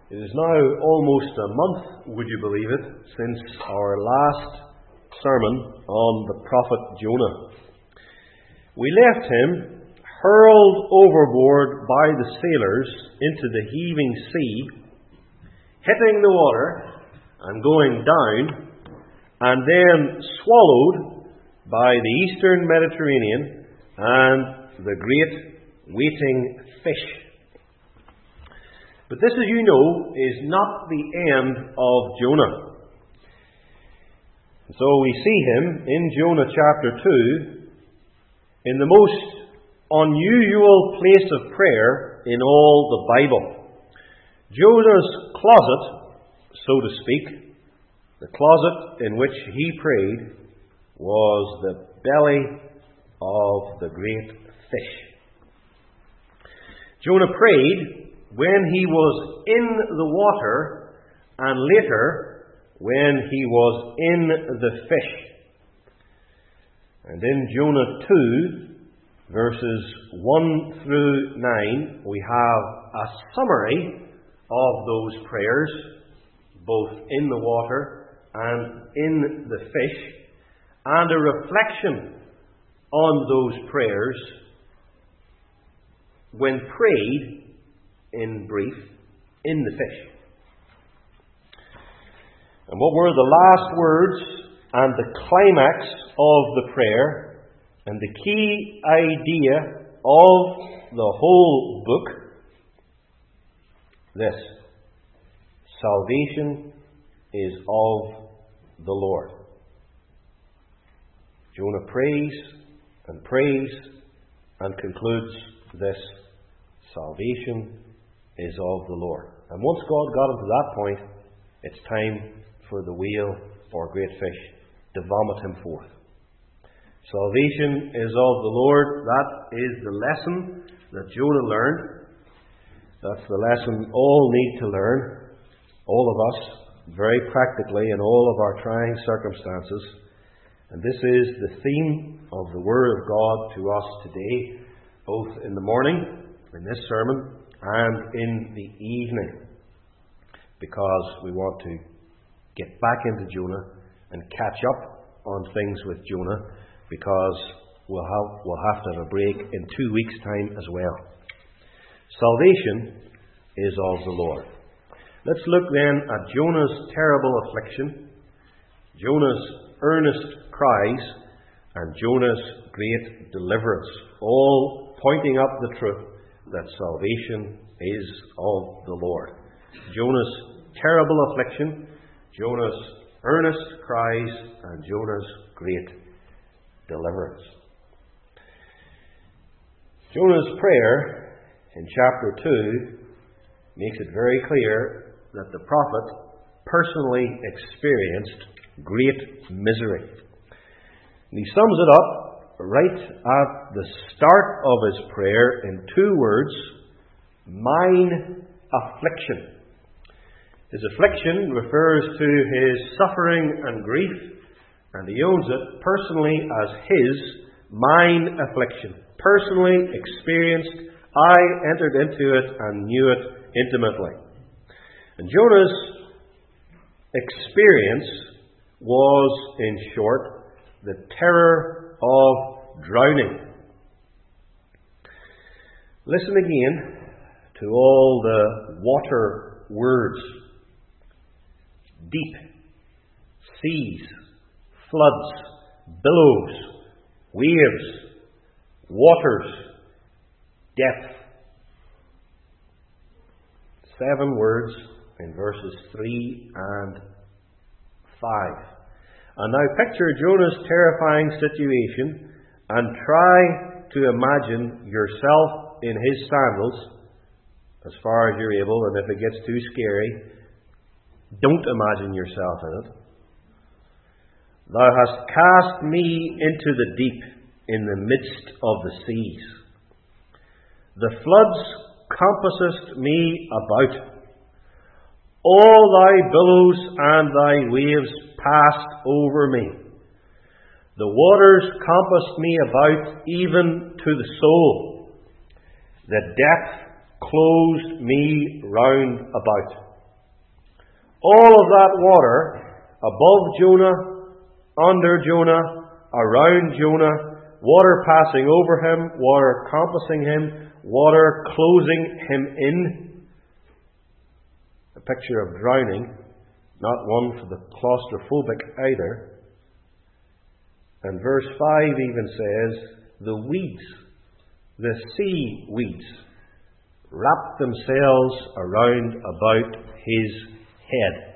It is now almost a month, would you believe it, since our last sermon on the prophet Jonah. We left him hurled overboard by the sailors into the heaving sea, hitting the water and going down, and then swallowed by the eastern Mediterranean and the great waiting fish. But this, as you know, is not the end of Jonah. So we see him in Jonah chapter 2 in the most unusual place of prayer in all the Bible. Jonah's closet, so to speak, the closet in which he prayed, was the belly of the great fish. Jonah prayed when he was in the water, and later when he was in the fish. And in Jonah 2, verses 1 through 9, we have a summary of those prayers, both in the water and in the fish, and a reflection on those prayers when prayed, in brief, in the fish. And what were the last words and the climax of the prayer, and the key idea of the whole book? This: salvation is of the Lord. Jonah prays and prays and concludes this: salvation is of the Lord. And once God got him to that point, it's time for the whale or great fish to vomit him forth. Salvation is of the Lord. That is the lesson that Jonah learned. That's the lesson all need to learn, all of us, very practically in all of our trying circumstances. And this is the theme of the Word of God to us today, both in the morning, in this sermon, and in the evening, because we want to get back into Jonah and catch up on things with Jonah, because we'll have to have a break in 2 weeks' time as well. Salvation is of the Lord. Let's look then at Jonah's terrible affliction, Jonah's earnest cries, and Jonah's great deliverance, all pointing up the truth that salvation is of the Lord. Jonah's terrible affliction, Jonah's earnest cries, and Jonah's great deliverance. Jonah's prayer in chapter 2 makes it very clear that the prophet personally experienced great misery. And he sums it up right at the start of his prayer in 2 words: mine affliction. His affliction refers to his suffering and grief, and he owns it personally as his mine affliction. Personally experienced, I entered into it and knew it intimately. And Jonah's experience was, in short, the terror of drowning. Listen again to all the water words: deep, seas, floods, billows, waves, waters, depth. 7 words in verses 3 and 5. And now picture Jonah's terrifying situation and try to imagine yourself in his sandals, as far as you're able, and if it gets too scary, don't imagine yourself in it. Thou hast cast me into the deep, in the midst of the seas. The floods compasseth me about. All thy billows and thy waves passed over me. The waters compassed me about, even to the soul. The depth closed me round about. All of that water above Jonah, under Jonah, around Jonah, water passing over him, water compassing him, water closing him in. A picture of drowning, not one for the claustrophobic either. And verse 5 even says, the weeds, the sea weeds, wrapped themselves around about his head.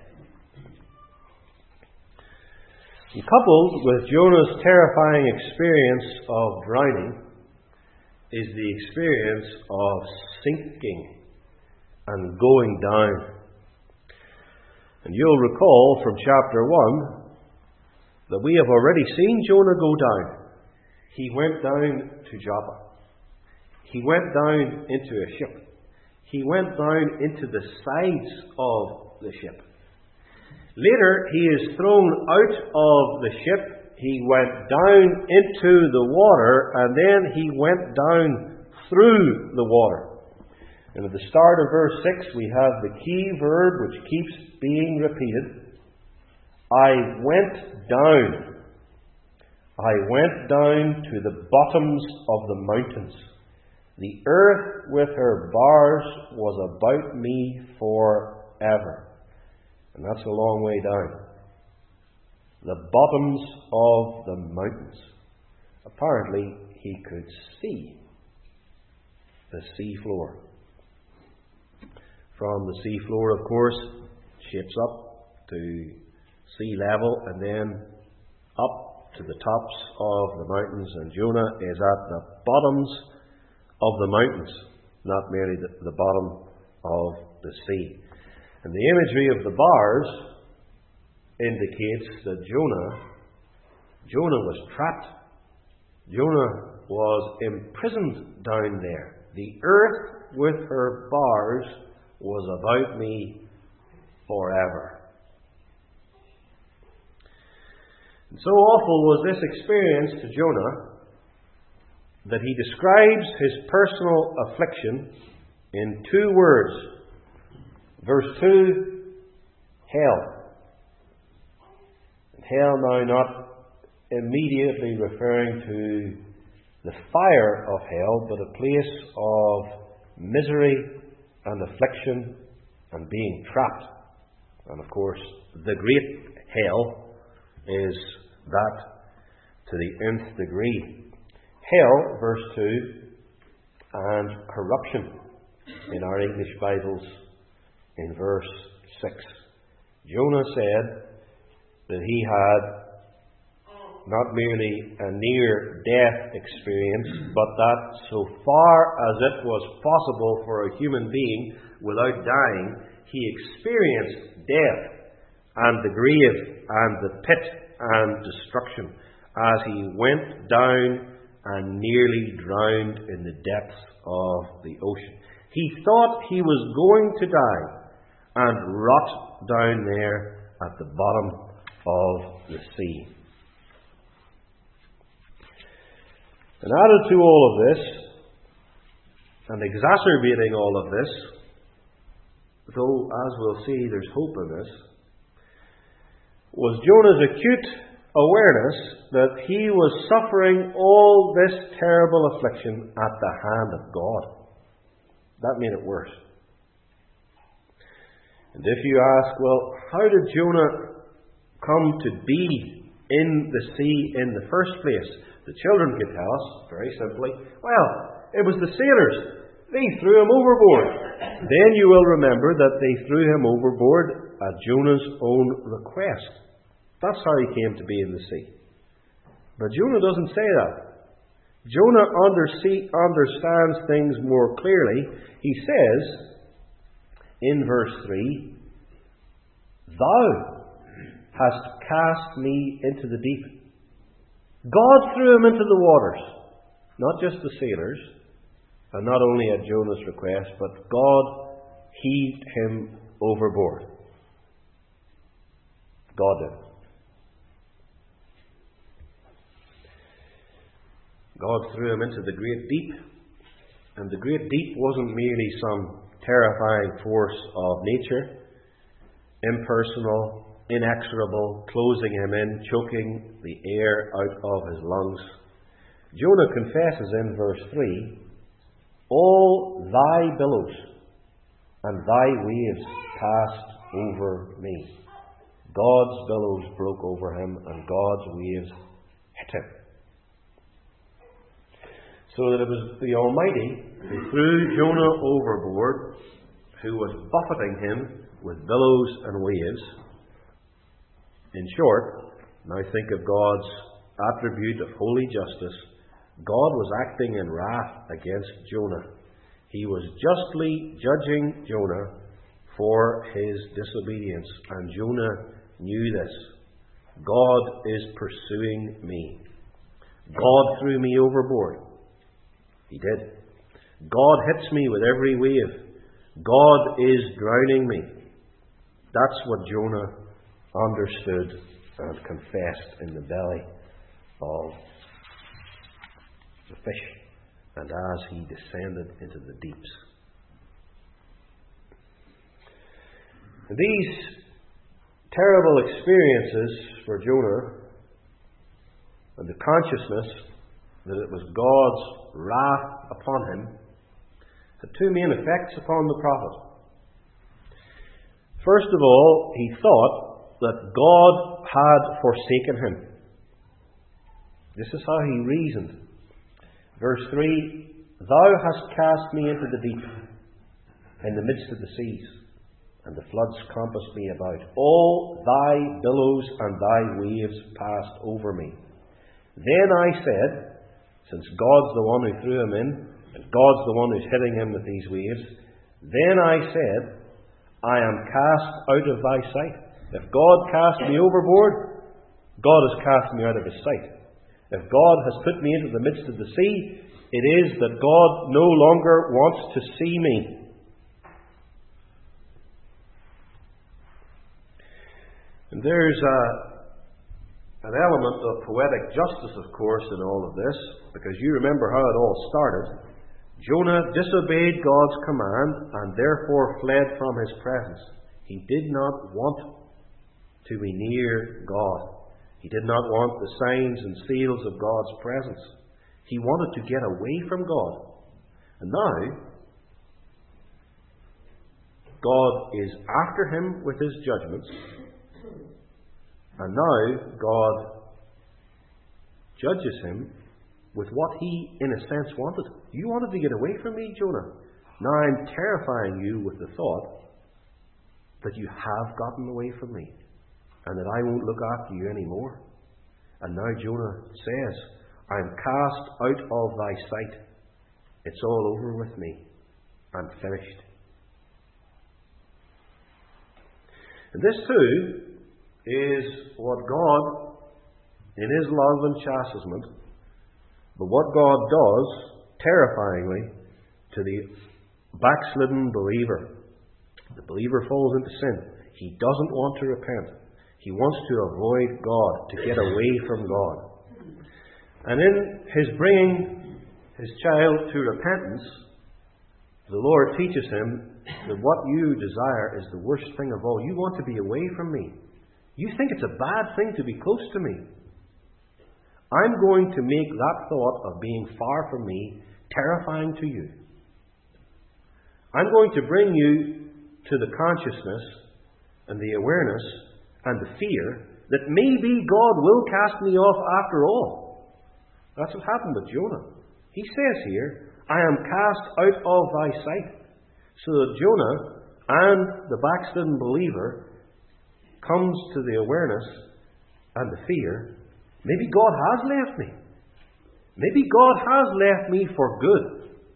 And coupled with Jonah's terrifying experience of drowning is the experience of sinking and going down. And you'll recall from chapter 1 that we have already seen Jonah go down. He went down to Joppa. He went down into a ship. He went down into the sides of the ship. Later, he is thrown out of the ship. He went down into the water, and then he went down through the water. And at the start of verse 6, we have the key verb which keeps being repeated. I went down. I went down to the bottoms of the mountains. The earth with her bars was about me forever. And that's a long way down. The bottoms of the mountains. Apparently, he could see the sea floor. From the sea floor, of course, shapes up to sea level and then up to the tops of the mountains. And Jonah is at the bottoms of the mountains, not merely the bottom of the sea. And the imagery of the bars indicates that Jonah was trapped. Jonah was imprisoned down there. The earth with her bars was about me forever. And so awful was this experience to Jonah that he describes his personal affliction in 2 words. Verse 2, hell. And hell now not immediately referring to the fire of hell, but a place of misery and affliction and being trapped. And of course, the great hell is that to the nth degree. Hell, verse 2, and corruption in our English Bibles in verse 6. Jonah said that he had not merely a near-death experience, but that so far as it was possible for a human being without dying, he experienced death and the grave and the pit and destruction as he went down and nearly drowned in the depths of the ocean. He thought he was going to die and rot down there at the bottom of the sea. And added to all of this, and exacerbating all of this, though as we'll see there's hope in this, was Jonah's acute awareness that he was suffering all this terrible affliction at the hand of God. That made it worse. And if you ask, well, how did Jonah come to be in the sea in the first place? The children could tell us, very simply, well, it was the sailors. They threw him overboard. Then you will remember that they threw him overboard at Jonah's own request. That's how he came to be in the sea. But Jonah doesn't say that. Jonah understands things more clearly. He says, in verse 3, Thou hast cast me into the deep. God threw him into the waters. Not just the sailors, and not only at Jonah's request, but God heaved him overboard. God did. God threw him into the great deep, and the great deep wasn't merely some terrifying force of nature. impersonal, inexorable, closing him in, choking the air out of his lungs. Jonah confesses in verse 3, "All thy billows and thy waves passed over me." God's billows broke over him and God's waves hit him. So that it was the Almighty who threw Jonah overboard, who was buffeting him with billows and waves. In short, now think of God's attribute of holy justice. God was acting in wrath against Jonah. He was justly judging Jonah for his disobedience, and Jonah knew this. God is pursuing me. God threw me overboard. He did. God hits me with every wave. God is drowning me. That's what Jonah understood and confessed in the belly of the fish, and as he descended into the deeps. These terrible experiences for Jonah, and the consciousness that it was God's wrath upon him, had two main effects upon the prophet. First of all, he thought that God had forsaken him. This is how he reasoned. Verse 3, "Thou hast cast me into the deep, in the midst of the seas, and the floods compassed me about. All thy billows and thy waves passed over me. Then I said," since God's the one who threw him in, and God's the one who's hitting him with these waves, "Then I said, I am cast out of thy sight." If God cast me overboard, God has cast me out of his sight. If God has put me into the midst of the sea, it is that God no longer wants to see me. And there's an element of poetic justice, of course, in all of this, because you remember how it all started. Jonah disobeyed God's command and therefore fled from his presence. He did not want to be near God. He did not want the signs and seals of God's presence. He wanted to get away from God. And now, God is after him with his judgments. And now, God judges him with what he, in a sense, wanted. You wanted to get away from me, Jonah. Now I'm terrifying you with the thought that you have gotten away from me, and that I won't look after you anymore. And now Jonah says, "I am cast out of thy sight. It's all over with me. I'm finished." And this too is what God, in his love and chastisement, but what God does, terrifyingly, to the backslidden believer. The believer falls into sin. He doesn't want to repent. He wants to avoid God, to get away from God. And in his bringing his child to repentance, the Lord teaches him that what you desire is the worst thing of all. You want to be away from me. You think it's a bad thing to be close to me. I'm going to make that thought of being far from me terrifying to you. I'm going to bring you to the consciousness and the awareness and the fear that maybe God will cast me off after all. That's what happened with Jonah. He says here, "I am cast out of thy sight." So that Jonah and the backslidden believer comes to the awareness and the fear, maybe God has left me. Maybe God has left me for good.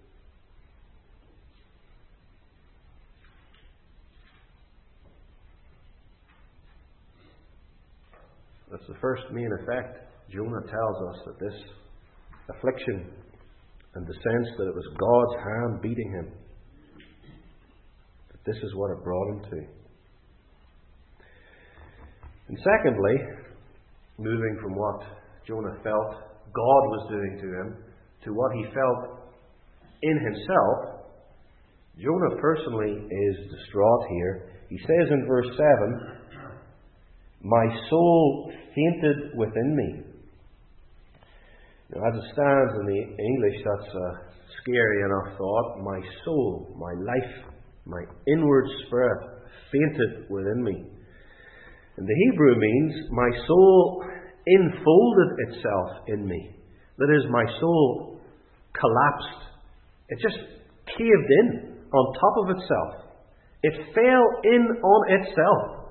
That's the first main effect. Jonah tells us that this affliction and the sense that it was God's hand beating him, that this is what it brought him to. And secondly, moving from what Jonah felt God was doing to him to what he felt in himself, Jonah personally is distraught here. He says in verse 7, "My soul fainted within me." Now, as it stands in the English, that's a scary enough thought. My soul, my life, my inward spirit fainted within me. And the Hebrew means my soul enfolded itself in me. That is, my soul collapsed. It just caved in on top of itself. It fell in on itself.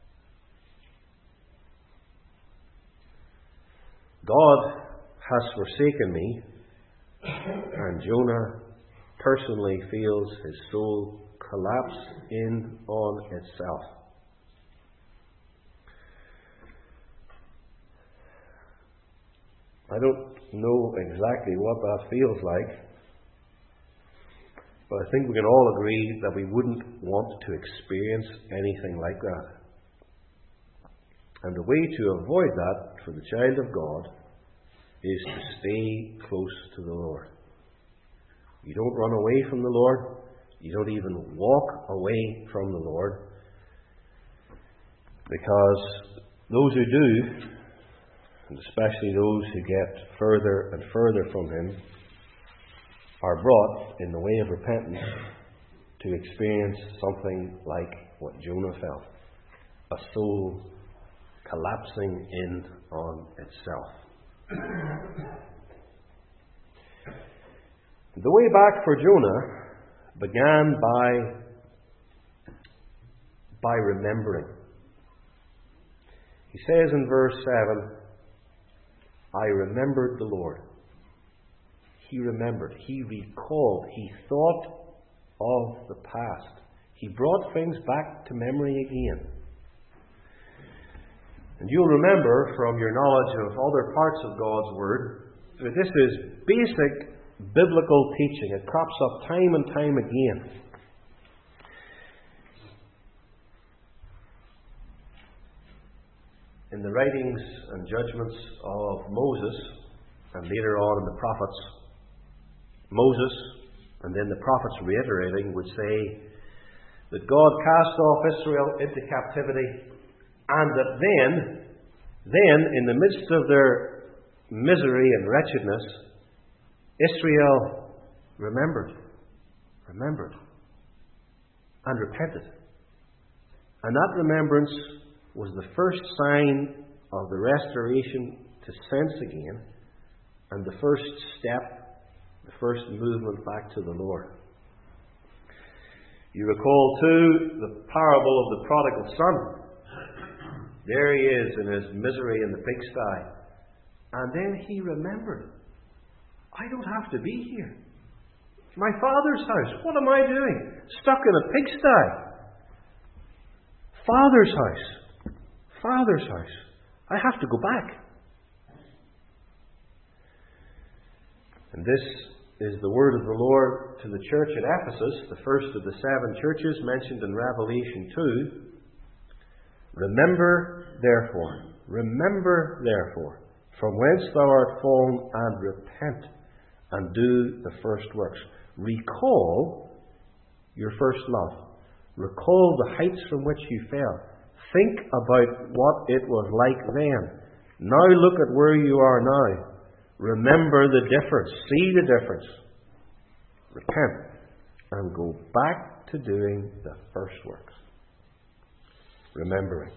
God has forsaken me, and Jonah personally feels his soul collapse in on itself. I don't know exactly what that feels like, but I think we can all agree that we wouldn't want to experience anything like that. And the way to avoid that for the child of God is to stay close to the Lord. You don't run away from the Lord. You don't even walk away from the Lord. Because those who do, and especially those who get further and further from Him, are brought in the way of repentance to experience something like what Jonah felt. A soul collapsing in on itself. The way back for Jonah began by remembering. He says in verse 7, "I remembered the Lord." He remembered, he recalled, he thought of the past. He brought things back to memory again. And you'll remember from your knowledge of other parts of God's Word that this is basic biblical teaching. It crops up time and time again. In the writings and judgments of Moses, and later on in the prophets, Moses and then the prophets reiterating would say that God cast off Israel into captivity, and that then in the midst of their misery and wretchedness, Israel remembered, and repented. And that remembrance was the first sign of the restoration to sense again, and the first step, the first movement back to the Lord. You recall too the parable of the prodigal son. There he is in his misery in the pigsty. And then he remembered, I don't have to be here. It's my Father's house. What am I doing? Stuck in a pigsty. Father's house. Father's house. I have to go back. And this is the word of the Lord to the church at Ephesus, the first of the 7 churches mentioned in Revelation 2. Remember therefore, from whence thou art fallen, and repent, and do the first works. Recall your first love. Recall the heights from which you fell. Think about what it was like then. Now look at where you are now. Remember the difference. See the difference. Repent and go back to doing the first works. Remembering.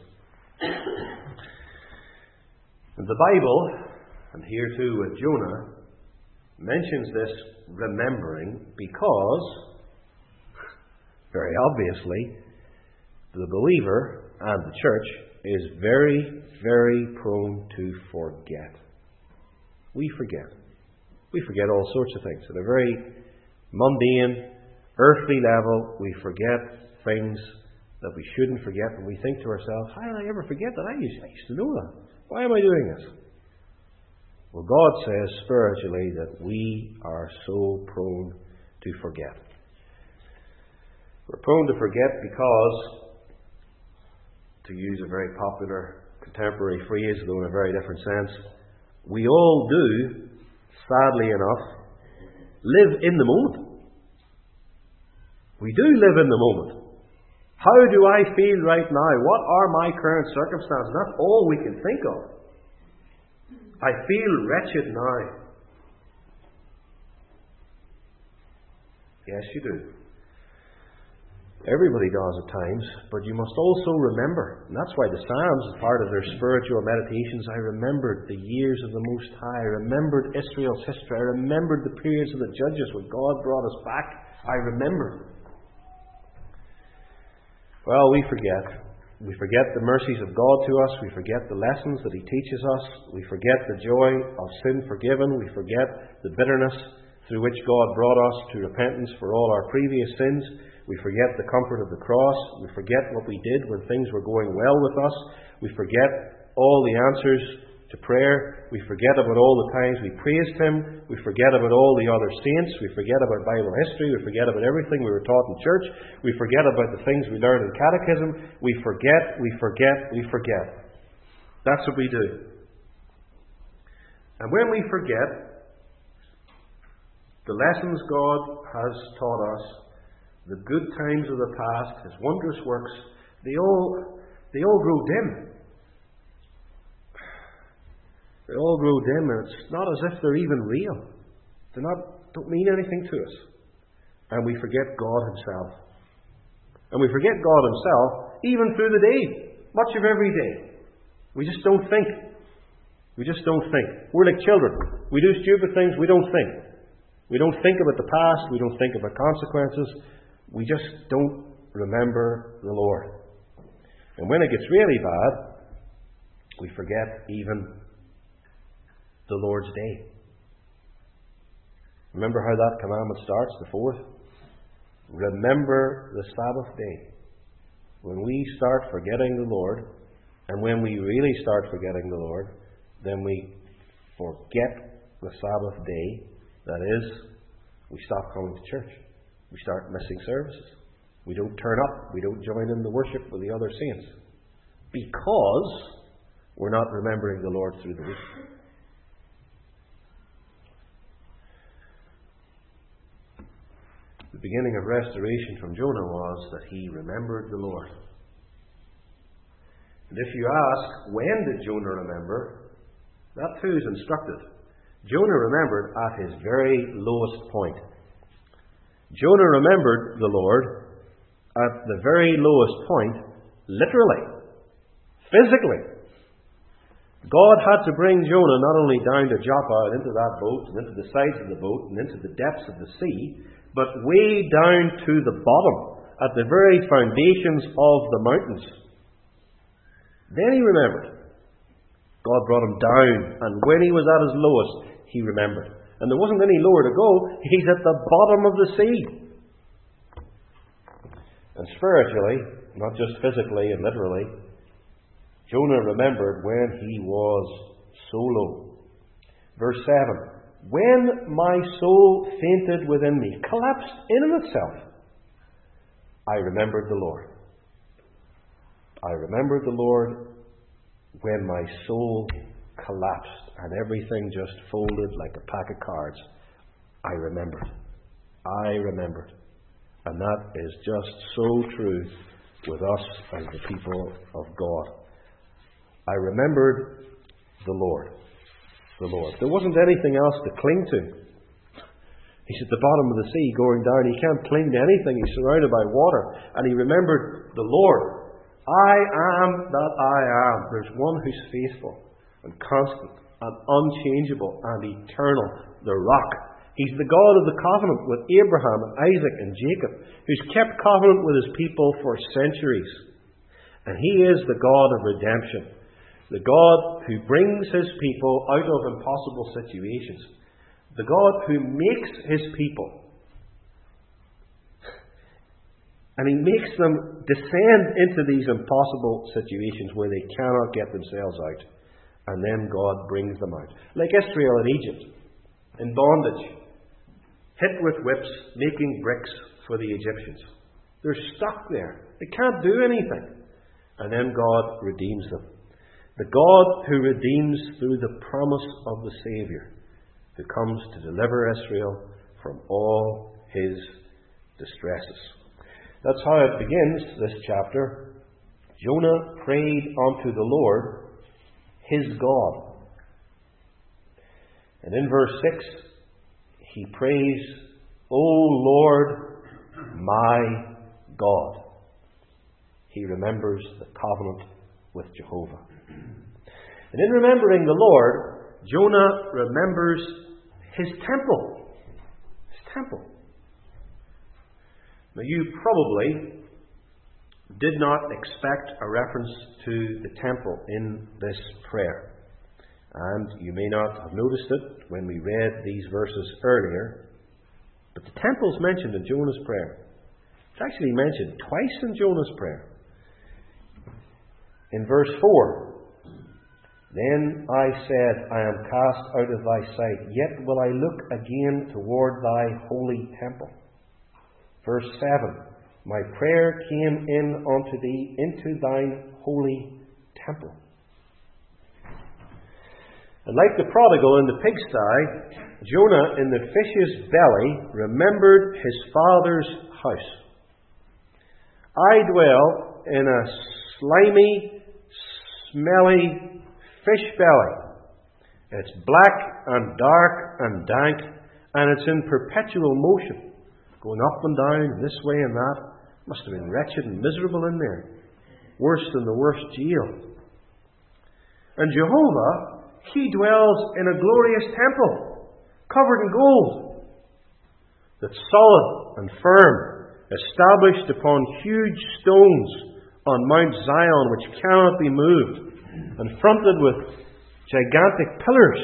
And the Bible, and here too with Jonah, mentions this remembering because, very obviously, the believer and the church is very, very prone to forget. We forget. We forget all sorts of things. At a very mundane, earthly level, we forget things that we shouldn't forget, and we think to ourselves, how did I ever forget that? I used to know that. Why am I doing this? Well, God says spiritually that we are so prone to forget. We're prone to forget because, to use a very popular contemporary phrase, though in a very different sense, we all do, sadly enough, live in the moment. We do live in the moment. How do I feel right now? What are my current circumstances? That's all we can think of. I feel wretched now. Yes, you do. Everybody does at times, but you must also remember, and that's why the Psalms is part of their spiritual meditations. I remembered the years of the Most High. I remembered Israel's history. I remembered the periods of the Judges when God brought us back. I remembered. Well, we forget. We forget the mercies of God to us. We forget the lessons that He teaches us. We forget the joy of sin forgiven. We forget the bitterness through which God brought us to repentance for all our previous sins. We forget the comfort of the cross. We forget what we did when things were going well with us. We forget all the answers to prayer. We forget about all the times we praised Him. We forget about all the other saints. We forget about Bible history. We forget about everything we were taught in church. We forget about the things we learned in catechism. We forget. That's what we do. And when we forget the lessons God has taught us, the good times of the past, His wondrous works, they all grow dim. They all grow dim, and it's not as if they're even real. They don't mean anything to us. And we forget God Himself. And we forget God Himself even through the day, much of every day. We just don't think. We're like children. We do stupid things, we don't think. We don't think about the past, we don't think about consequences. We just don't remember the Lord. And when it gets really bad, we forget even the Lord's day. Remember how that commandment starts, the fourth? Remember the Sabbath day. When we start forgetting the Lord, and when we really start forgetting the Lord, then we forget the Sabbath day. That is, we stop coming to church. We start missing services. We don't turn up. We don't join in the worship with the other saints. Because we're not remembering the Lord through the week. The beginning of restoration from Jonah was that he remembered the Lord. And if you ask, when did Jonah remember? That too is instructive. Jonah remembered at his very lowest point. Jonah remembered the Lord at the very lowest point, literally, physically. God had to bring Jonah not only down to Joppa and into that boat and into the sides of the boat and into the depths of the sea, but way down to the bottom, at the very foundations of the mountains. Then he remembered. God brought him down, and when he was at his lowest, he remembered. And there wasn't any lower to go. He's at the bottom of the sea. And spiritually, not just physically and literally, Jonah remembered when he was so low. Verse 7. When my soul fainted within me, collapsed in itself, I remembered the Lord. I remembered the Lord when my soul collapsed and everything just folded like a pack of cards. I remembered. And that is just so true with us as the people of God. I remembered the Lord. There wasn't anything else to cling to. He's at the bottom of the sea going down. He can't cling to anything. He's surrounded by water. And he remembered the Lord. I am that I am. There's one who's faithful and constant and unchangeable and eternal. The rock. He's the God of the covenant with Abraham and Isaac and Jacob, who's kept covenant with his people for centuries. And he is the God of redemption. The God who brings his people out of impossible situations. The God who makes his people. And he makes them descend into these impossible situations where they cannot get themselves out. And then God brings them out. Like Israel in Egypt, in bondage, hit with whips, making bricks for the Egyptians. They're stuck there. They can't do anything. And then God redeems them. The God who redeems through the promise of the Saviour, who comes to deliver Israel from all his distresses. That's how it begins, this chapter. Jonah prayed unto the Lord, his God. And in verse 6, he prays, O Lord, my God. He remembers the covenant with Jehovah. And in remembering the Lord, Jonah remembers his temple. His temple. Now you probably did not expect a reference to the temple in this prayer. And you may not have noticed it when we read these verses earlier. But the temple is mentioned in Jonah's prayer. It's actually mentioned twice in Jonah's prayer. In verse 4, Then I said, I am cast out of thy sight, yet will I look again toward thy holy temple. Verse 7, My prayer came in unto thee into thine holy temple. And like the prodigal in the pigsty, Jonah in the fish's belly remembered his father's house. I dwell in a slimy, smelly fish belly. It's black and dark and dank, and it's in perpetual motion, going up and down, this way and that. Must have been wretched and miserable in there. Worse than the worst jail. And Jehovah, He dwells in a glorious temple, covered in gold, that's solid and firm, established upon huge stones on Mount Zion, which cannot be moved, and fronted with gigantic pillars.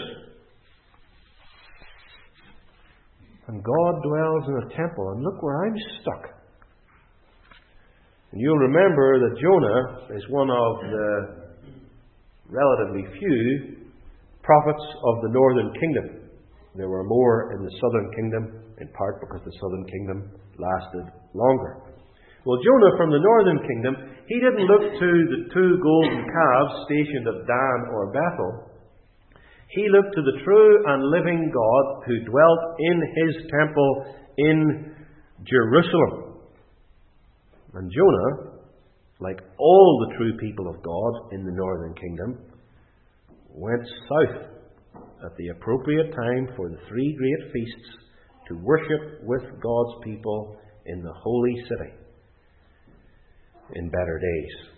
And God dwells in a temple, and look where I'm stuck. And you'll remember that Jonah is one of the relatively few prophets of the northern kingdom. There were more in the southern kingdom, in part because the southern kingdom lasted longer. Well, Jonah from the northern kingdom, he didn't look to the two golden calves stationed at Dan or Bethel. He looked to the true and living God who dwelt in His temple in Jerusalem. And Jonah, like all the true people of God in the northern kingdom, went south at the appropriate time for the three great feasts to worship with God's people in the holy city in better days.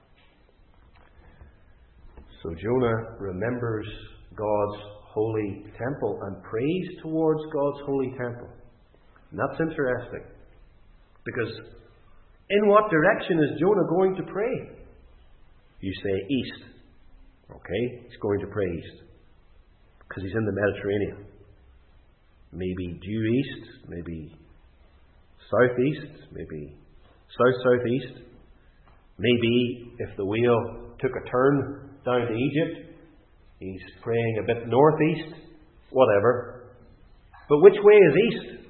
So Jonah remembers God's holy temple and prays towards God's holy temple. And that's interesting, because in what direction is Jonah going to pray? You say east. Okay, he's going to pray east, because he's in the Mediterranean. Maybe due east, maybe southeast, maybe south-southeast. Maybe if the wheel took a turn down to Egypt, he's praying a bit northeast, whatever. But which way is east?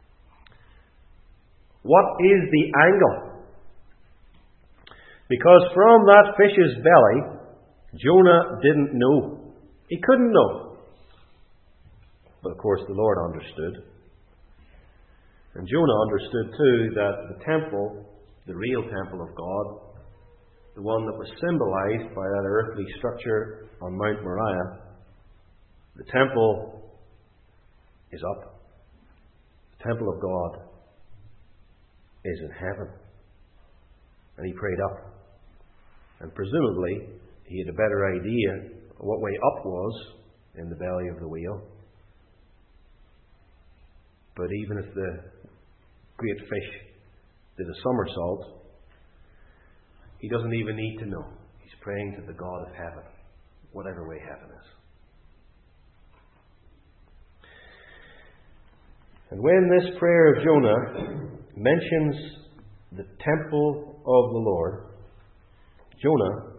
What is the angle? Because from that fish's belly, Jonah didn't know. He couldn't know. But of course the Lord understood. And Jonah understood too that the temple, the real temple of God, the one that was symbolized by that earthly structure on Mount Moriah, the temple is up. The temple of God is in heaven. And he prayed up. And presumably, he had a better idea of what way up was in the belly of the wheel. But even if the great fish did a somersault, he doesn't even need to know. He's praying to the God of heaven, whatever way heaven is. And when this prayer of Jonah mentions the temple of the Lord, Jonah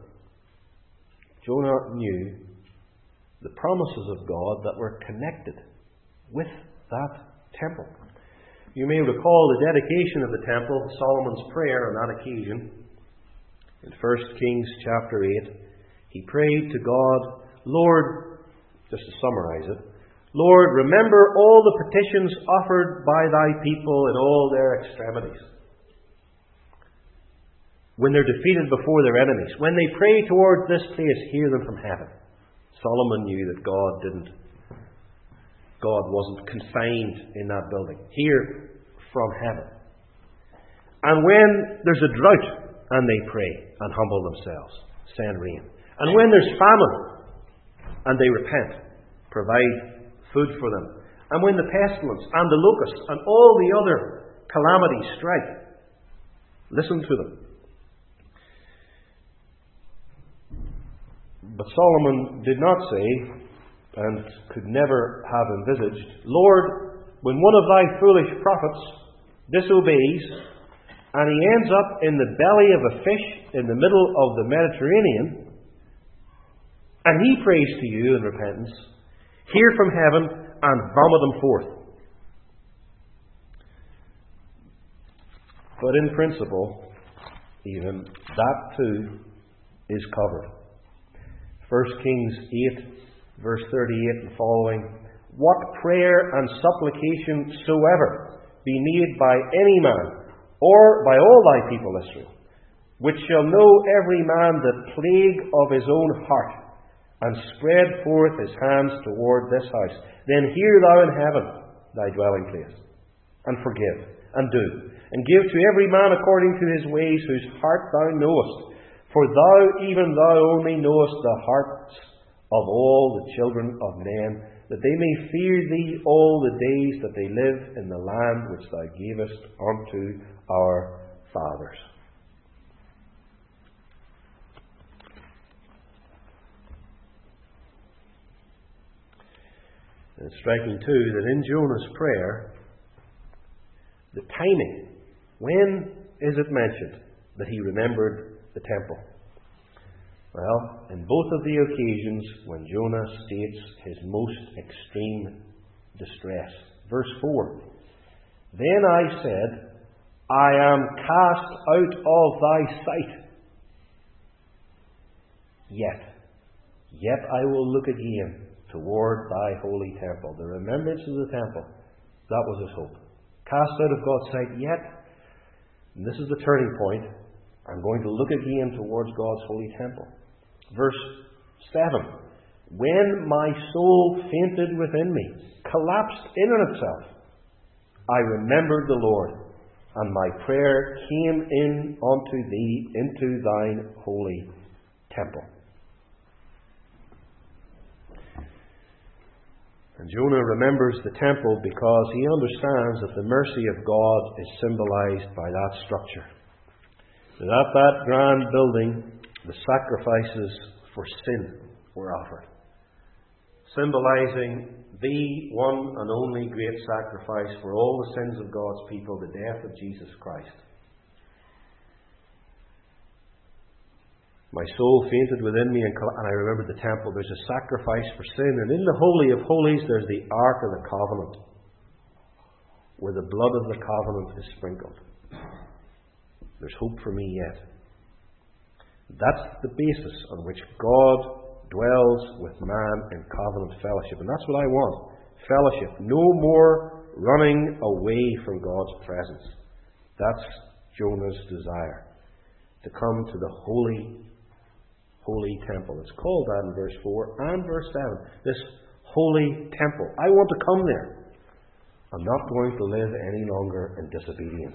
knew the promises of God that were connected with that temple. You may recall the dedication of the temple, Solomon's prayer on that occasion. In 1 Kings chapter 8, he prayed to God, Lord, just to summarize it, Lord, remember all the petitions offered by thy people in all their extremities. when they're defeated before their enemies, when they pray towards this place, hear them from heaven. Solomon knew that God wasn't confined in that building. Hear from heaven. And when there's a drought and they pray and humble themselves, send rain. And when there's famine and they repent, provide food for them. And when the pestilence and the locusts and all the other calamities strike, listen to them. But Solomon did not say, and could never have envisaged, Lord, when one of thy foolish prophets disobeys, and he ends up in the belly of a fish in the middle of the Mediterranean, and he prays to you in repentance, hear from heaven and vomit him forth. But in principle, even that too is covered. 1 Kings 8, verse 38 and following, what prayer and supplication soever be made by any man, or by all thy people Israel, which shall know every man the plague of his own heart, and spread forth his hands toward this house, then hear thou in heaven thy dwelling place, and forgive, and do, and give to every man according to his ways, whose heart thou knowest. For thou, even thou only knowest the hearts of all the children of men, that they may fear thee all the days that they live in the land which thou gavest unto our fathers. And it's striking too that in Jonah's prayer, the timing, when is it mentioned that he remembered the temple? Well, in both of the occasions when Jonah states his most extreme distress. Verse 4, then I said, I am cast out of thy sight. Yet I will look again toward thy holy temple. The remembrance of the temple, that was his hope. Cast out of God's sight, yet, and this is the turning point, I'm going to look again towards God's holy temple. Verse 7. When my soul fainted within me, collapsed in on itself, I remembered the Lord, and my prayer came in unto thee into thine holy temple. And Jonah remembers the temple because he understands that the mercy of God is symbolized by that structure. That at that grand building, the sacrifices for sin were offered, symbolizing the one and only great sacrifice for all the sins of God's people, the death of Jesus Christ. My soul fainted within me, and I remembered the temple. There's a sacrifice for sin, and in the Holy of Holies there's the Ark of the Covenant, where the blood of the covenant is sprinkled. There's hope for me yet. That's the basis on which God dwells with man in covenant fellowship. And that's what I want. Fellowship. No more running away from God's presence. That's Jonah's desire. To come to the holy temple. It's called that in verse 4 and verse 7. This holy temple. I want to come there. I'm not going to live any longer in disobedience.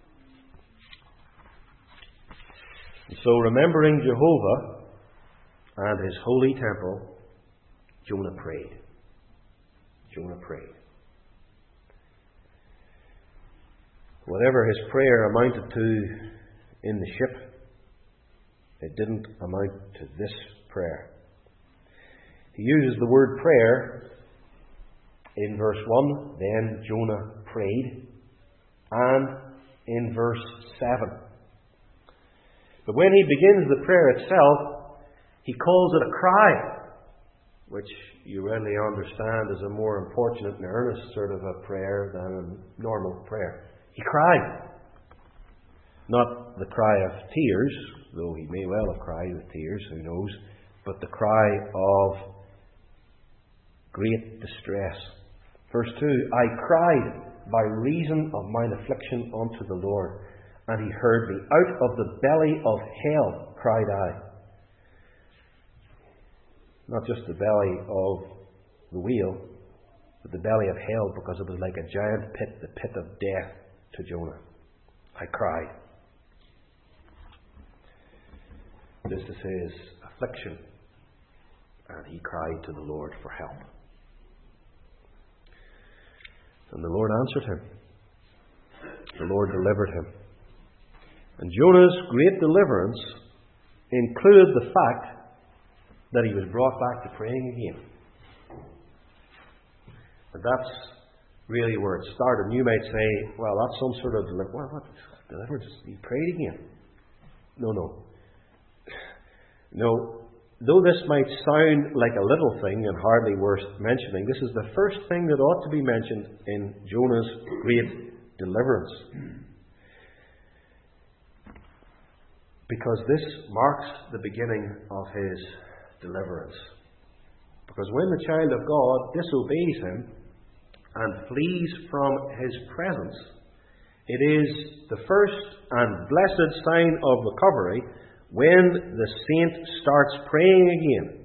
And so, remembering Jehovah and his holy temple, Jonah prayed. Whatever his prayer amounted to in the ship, it didn't amount to this prayer. He uses the word prayer in verse 1, then Jonah prayed, and in verse 7. But when he begins the prayer itself, he calls it a cry, which you readily understand is a more importunate and earnest sort of a prayer than a normal prayer. He cried. Not the cry of tears, though he may well have cried with tears, who knows, but the cry of great distress. Verse 2, I cried by reason of mine affliction unto the Lord, and he heard me. Out of the belly of hell cried I. Not just the belly of the wheel, but the belly of hell, because it was like a giant pit, the pit of death to Jonah. I cried. This is his affliction, and he cried to the Lord for help. And the Lord answered him. The Lord delivered him. And Jonah's great deliverance included the fact that he was brought back to praying again. And that's really where it started. And you might say, well, that's some sort of deliverance. He prayed again. No. Though this might sound like a little thing and hardly worth mentioning, this is the first thing that ought to be mentioned in Jonah's great deliverance. Because this marks the beginning of his deliverance. Because when the child of God disobeys him and flees from his presence, it is the first and blessed sign of recovery when the saint starts praying again.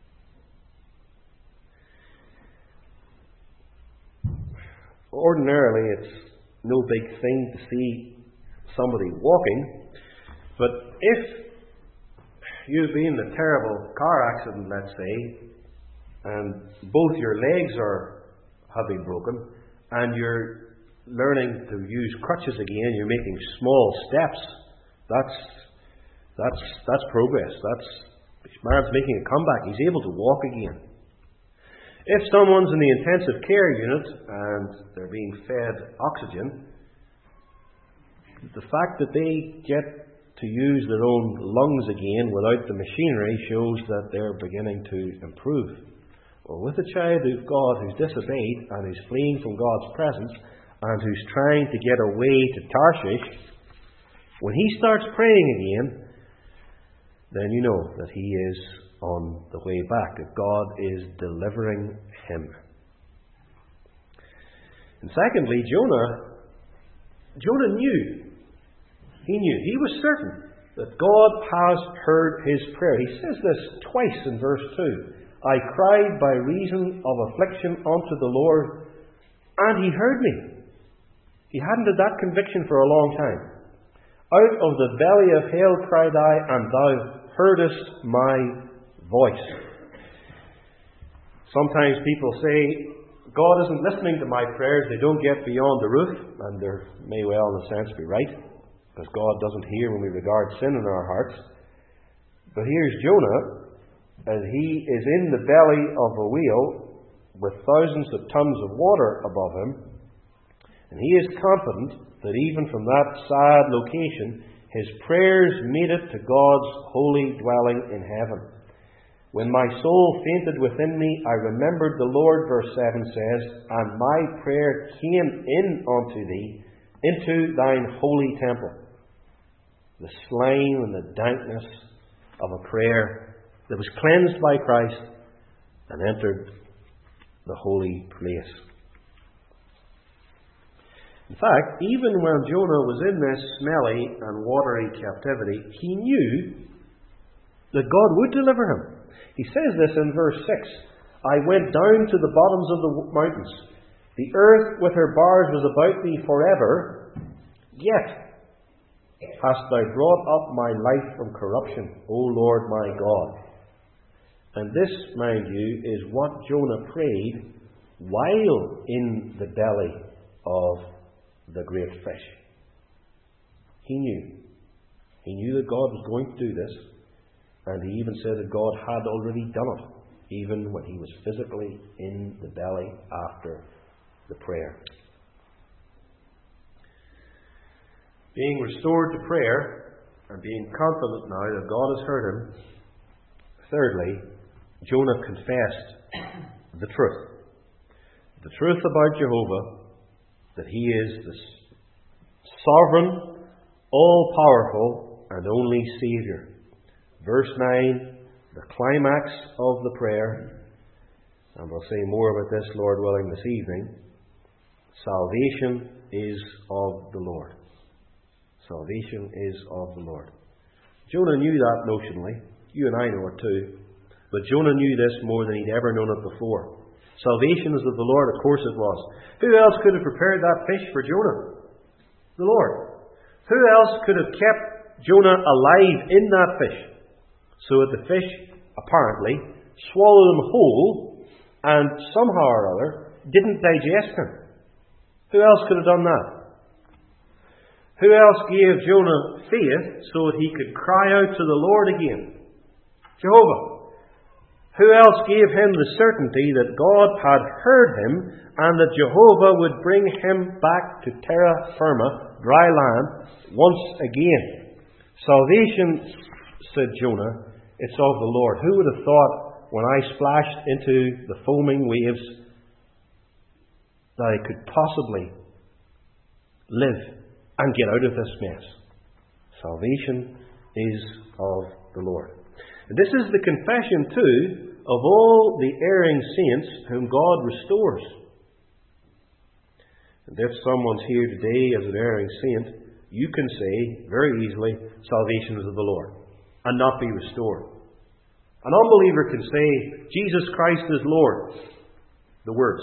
Ordinarily, it's no big thing to see somebody walking, but if you've been in a terrible car accident, let's say, and both your legs have been broken, and you're learning to use crutches again, you're making small steps, that's progress. This man's making a comeback. He's able to walk again. If someone's in the intensive care unit and they're being fed oxygen, the fact that they get to use their own lungs again without the machinery shows that they're beginning to improve. Well, with a child of God who's disobeyed and who's fleeing from God's presence and who's trying to get away to Tarshish, when he starts praying again, then you know that he is on the way back, that God is delivering him. And secondly, Jonah knew. He knew. He was certain that God has heard his prayer. He says this twice in verse 2. I cried by reason of affliction unto the Lord, and he heard me. He hadn't had that conviction for a long time. Out of the belly of hell cried I, and thou heardest my voice. Sometimes people say, God isn't listening to my prayers, they don't get beyond the roof, and they may well in a sense be right, because God doesn't hear when we regard sin in our hearts. But here's Jonah, and he is in the belly of a whale with thousands of tons of water above him, and he is confident that even from that sad location, his prayers made it to God's holy dwelling in heaven. When my soul fainted within me, I remembered the Lord, verse 7 says, and my prayer came in unto thee, into thine holy temple. The slime and the dankness of a prayer that was cleansed by Christ and entered the holy place. In fact, even when Jonah was in this smelly and watery captivity, he knew that God would deliver him. He says this in verse 6. I went down to the bottoms of the mountains. The earth with her bars was about me forever. Yet hast thou brought up my life from corruption, O Lord my God. And this, mind you, is what Jonah prayed while in the belly of the great fish. He knew. He knew that God was going to do this, and he even said that God had already done it, even when he was physically in the belly after the prayer. Being restored to prayer, and being confident now that God has heard him, thirdly, Jonah confessed the truth. The truth about Jehovah, that he is the sovereign, all-powerful, and only Saviour. Verse 9, the climax of the prayer, and we'll say more about this, Lord willing, this evening. Salvation is of the Lord. Salvation is of the Lord. Jonah knew that notionally. You and I know it too. But Jonah knew this more than he'd ever known it before. Salvation is of the Lord, of course it was. Who else could have prepared that fish for Jonah? The Lord. Who else could have kept Jonah alive in that fish so that the fish, apparently, swallowed him whole and somehow or other didn't digest him? Who else could have done that? Who else gave Jonah faith so that he could cry out to the Lord again? Jehovah. Who else gave him the certainty that God had heard him and that Jehovah would bring him back to terra firma, dry land, once again? Salvation, said Jonah, it's of the Lord. Who would have thought when I splashed into the foaming waves that I could possibly live and get out of this mess? Salvation is of the Lord. And this is the confession, too, of all the erring saints whom God restores. And if someone's here today as an erring saint, you can say very easily, salvation is of the Lord, and not be restored. An unbeliever can say, Jesus Christ is Lord. The words.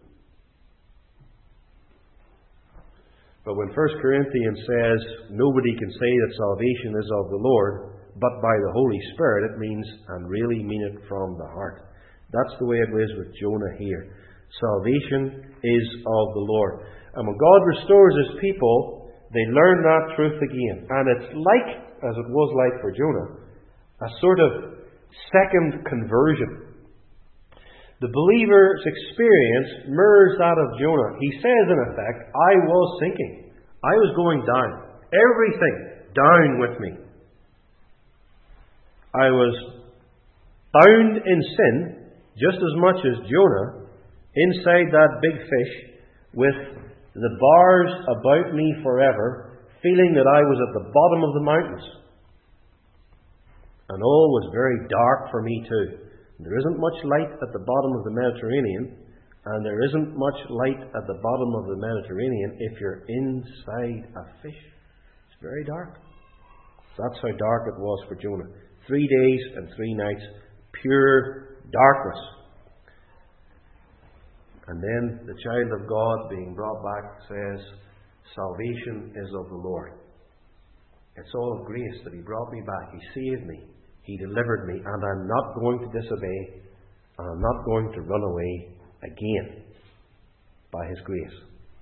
But when 1 Corinthians says nobody can say that salvation is of the Lord, but by the Holy Spirit, it means, and really mean it from the heart. That's the way it is with Jonah here. Salvation is of the Lord. And when God restores His people, they learn that truth again. And it's like, as it was like for Jonah, a sort of second conversion. The believer's experience mirrors that of Jonah. He says, in effect, I was sinking. I was going down. Everything down with me. I was bound in sin just as much as Jonah inside that big fish with the bars about me forever, feeling that I was at the bottom of the mountains. And all was very dark for me too. There isn't much light at the bottom of the Mediterranean, and there isn't much light at the bottom of the Mediterranean if you're inside a fish. It's very dark. That's how dark it was for Jonah. 3 days and 3 nights, pure darkness. And then the child of God being brought back says, salvation is of the Lord. It's all of grace that He brought me back. He saved me. He delivered me. And I'm not going to disobey. And I'm not going to run away again by His grace.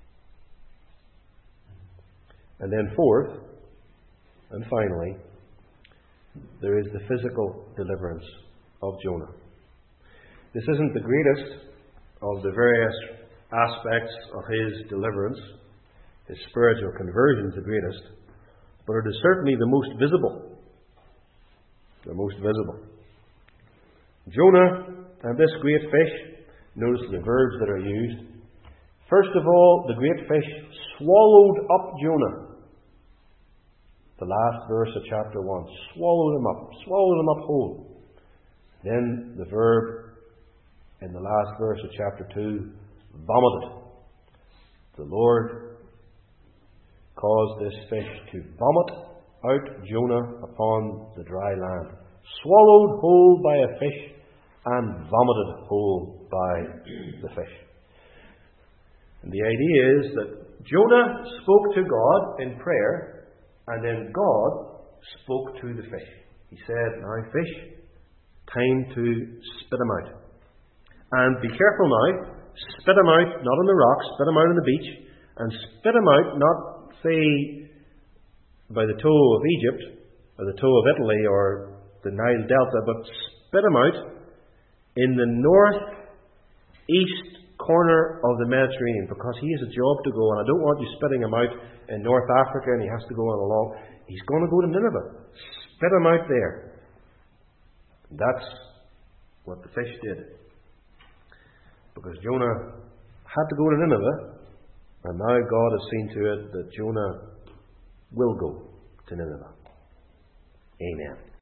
And then fourth, and finally, there is the physical deliverance of Jonah. This isn't the greatest of the various aspects of his deliverance. His spiritual conversion is the greatest, but it is certainly the most visible. The most visible. Jonah and this great fish, notice the verbs that are used. First of all, the great fish swallowed up Jonah. The last verse of chapter 1. Swallowed him up whole. Then the verb in the last verse of chapter 2, vomited. The Lord caused this fish to vomit out Jonah upon the dry land. Swallowed whole by a fish and vomited whole by the fish. And the idea is that Jonah spoke to God in prayer, and then God spoke to the fish. He said, now fish, time to spit him out. And be careful now, spit him out not on the rocks, spit him out on the beach, and spit him out not, say, by the toe of Egypt, or the toe of Italy, or the Nile Delta, but spit him out in the northeast corner of the Mediterranean, because he has a job to go, and I don't want you spitting him out in North Africa and he has to go on along. He's going to go to Nineveh. Spit him out there. That's what the fish did. Because Jonah had to go to Nineveh, and now God has seen to it that Jonah will go to Nineveh. Amen.